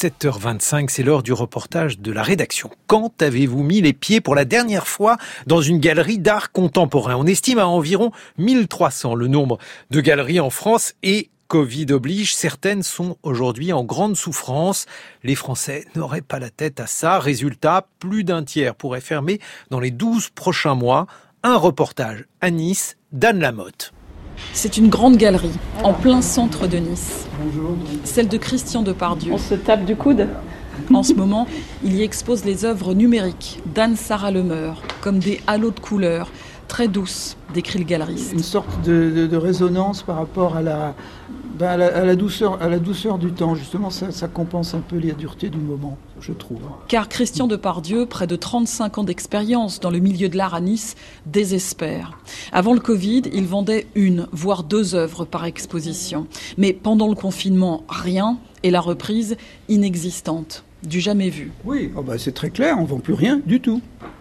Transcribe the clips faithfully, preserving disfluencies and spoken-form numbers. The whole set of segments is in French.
sept heures vingt-cinq, c'est l'heure du reportage de la rédaction. Quand avez-vous mis les pieds pour la dernière fois dans une galerie d'art contemporain ? On estime à environ mille trois cents le nombre de galeries en France et Covid oblige, certaines sont aujourd'hui en grande souffrance. Les Français n'auraient pas la tête à ça. Résultat, plus d'un tiers pourrait fermer dans les douze prochains mois. Un reportage à Nice d'Anne Lamotte. C'est une grande galerie, en plein centre de Nice. Bonjour. Celle de Christian Depardieu. On se tape du coude. En ce moment, il y expose les œuvres numériques d'Anne-Sara Lemeur, comme des halos de couleurs, très douces, décrit le galeriste. Une sorte de, de, de résonance par rapport à la, ben à, la, à, la douceur, à la douceur du temps. Justement, ça, ça compense un peu la dureté du moment, je trouve. Car Christian Depardieu, près de trente-cinq ans d'expérience dans le milieu de l'art à Nice, désespère. Avant le Covid, il vendait une, voire deux œuvres par exposition. Mais pendant le confinement, rien, et la reprise inexistante, du jamais vu. Oui, oh bah c'est très clair, on ne vend plus rien du tout.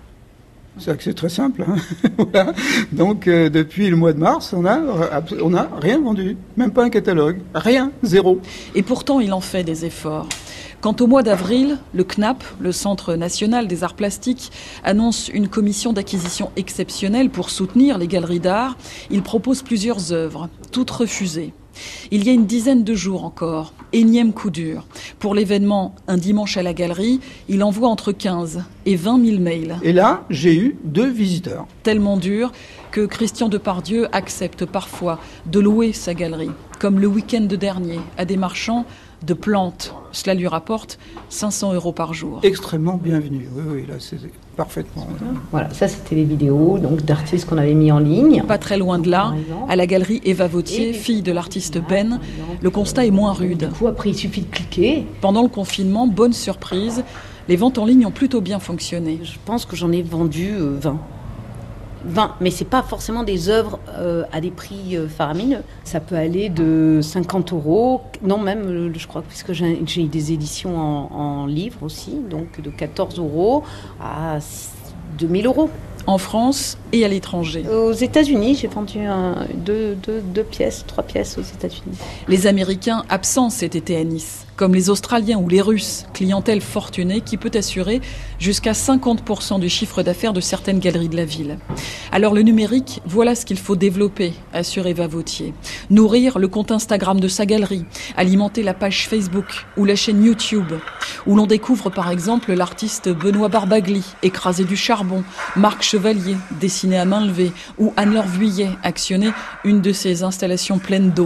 C'est que c'est très simple. Hein. Voilà. Donc euh, depuis le mois de mars, on a, on a rien vendu, même pas un catalogue, rien, zéro. Et pourtant, il en fait des efforts. Quant au mois d'avril, le C N A P, le Centre national des arts plastiques, annonce une commission d'acquisition exceptionnelle pour soutenir les galeries d'art. Il propose plusieurs œuvres, toutes refusées. Il y a une dizaine de jours encore, énième coup dur. Pour l'événement Un dimanche à la galerie, il envoie entre quinze et vingt mille mails. Et là, j'ai eu deux visiteurs. Tellement dur que Christian Depardieu accepte parfois de louer sa galerie, comme le week-end dernier, à des marchands de plantes. Cela lui rapporte cinq cents euros par jour. Extrêmement bienvenu, oui, oui, là c'est parfaitement. Voilà, ça c'était les vidéos donc, d'artistes qu'on avait mis en ligne. Pas très loin de là, à la galerie Eva Vautier, fille de l'artiste Ben, le constat est moins rude. Du coup, après il suffit de cliquer. Pendant le confinement, bonne surprise, les ventes en ligne ont plutôt bien fonctionné. Je pense que j'en ai vendu euh, vingt. vingt, mais c'est pas forcément des œuvres euh, à des prix euh, faramineux. Ça peut aller de cinquante euros, non même, euh, je crois, puisque j'ai, j'ai des éditions en, en livre aussi, donc de quatorze euros à deux mille euros. En France et à l'étranger. Aux États-Unis, j'ai vendu un, deux, deux, deux pièces, trois pièces aux États-Unis. Les Américains absents cet été à Nice, comme les Australiens ou les Russes, clientèle fortunée qui peut assurer jusqu'à cinquante pour cent du chiffre d'affaires de certaines galeries de la ville. Alors le numérique, voilà ce qu'il faut développer, assure Eva Vautier. Nourrir le compte Instagram de sa galerie, alimenter la page Facebook ou la chaîne YouTube, où l'on découvre par exemple l'artiste Benoît Barbagli, écrasé du charbon, Marc Chevalier, dessiné à main levée, ou Anne-Laure Vuillet, actionné une de ses installations pleines d'eau.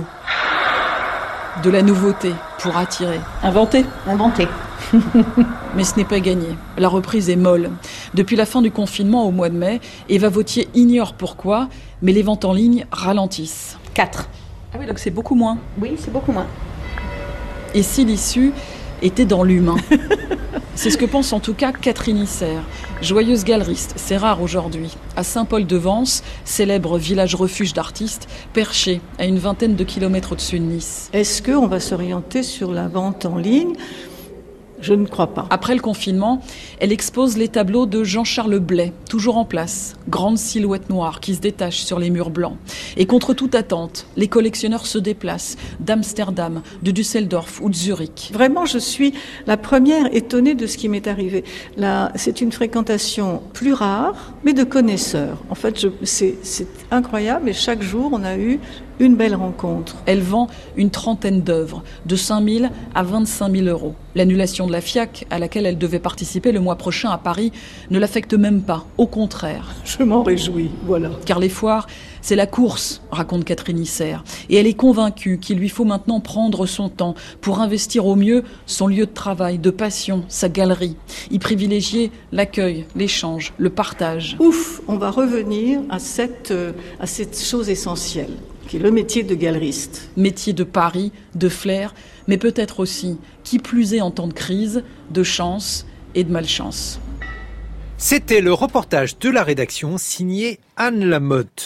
De la nouveauté pour attirer. Inventer. Inventer. Mais ce n'est pas gagné. La reprise est molle. Depuis la fin du confinement au mois de mai, Eva Vautier ignore pourquoi, mais les ventes en ligne ralentissent. Quatre. Ah oui, donc c'est beaucoup moins. Oui, c'est beaucoup moins. Et si l'issue était dans l'humain ? C'est ce que pense en tout cas Catherine Isser, joyeuse galeriste, c'est rare aujourd'hui, à Saint-Paul-de-Vence, célèbre village refuge d'artistes, perché à une vingtaine de kilomètres au-dessus de Nice. Est-ce qu'on va s'orienter sur la vente en ligne ? Je ne crois pas. Après le confinement, elle expose les tableaux de Jean-Charles Blay, toujours en place, grande silhouette noire qui se détache sur les murs blancs. Et contre toute attente, les collectionneurs se déplacent d'Amsterdam, de Düsseldorf ou de Zurich. Vraiment, je suis la première étonnée de ce qui m'est arrivé. Là, c'est une fréquentation plus rare, mais de connaisseurs. En fait, je, c'est, c'est incroyable et chaque jour, on a eu une belle rencontre. Elle vend une trentaine d'œuvres, de cinq mille à vingt-cinq mille euros. L'annulation de la FIAC, à laquelle elle devait participer le mois prochain à Paris, ne l'affecte même pas. Au contraire. Je m'en réjouis, voilà. Car les foires, c'est la course, raconte Catherine Isser. Et elle est convaincue qu'il lui faut maintenant prendre son temps pour investir au mieux son lieu de travail, de passion, sa galerie. Y privilégier l'accueil, l'échange, le partage. Ouf, on va revenir à cette, euh, à cette chose essentielle, qui est le métier de galeriste. Métier de pari, de flair, mais peut-être aussi, qui plus est en temps de crise, de chance et de malchance. C'était le reportage de la rédaction signé Anne Lamotte.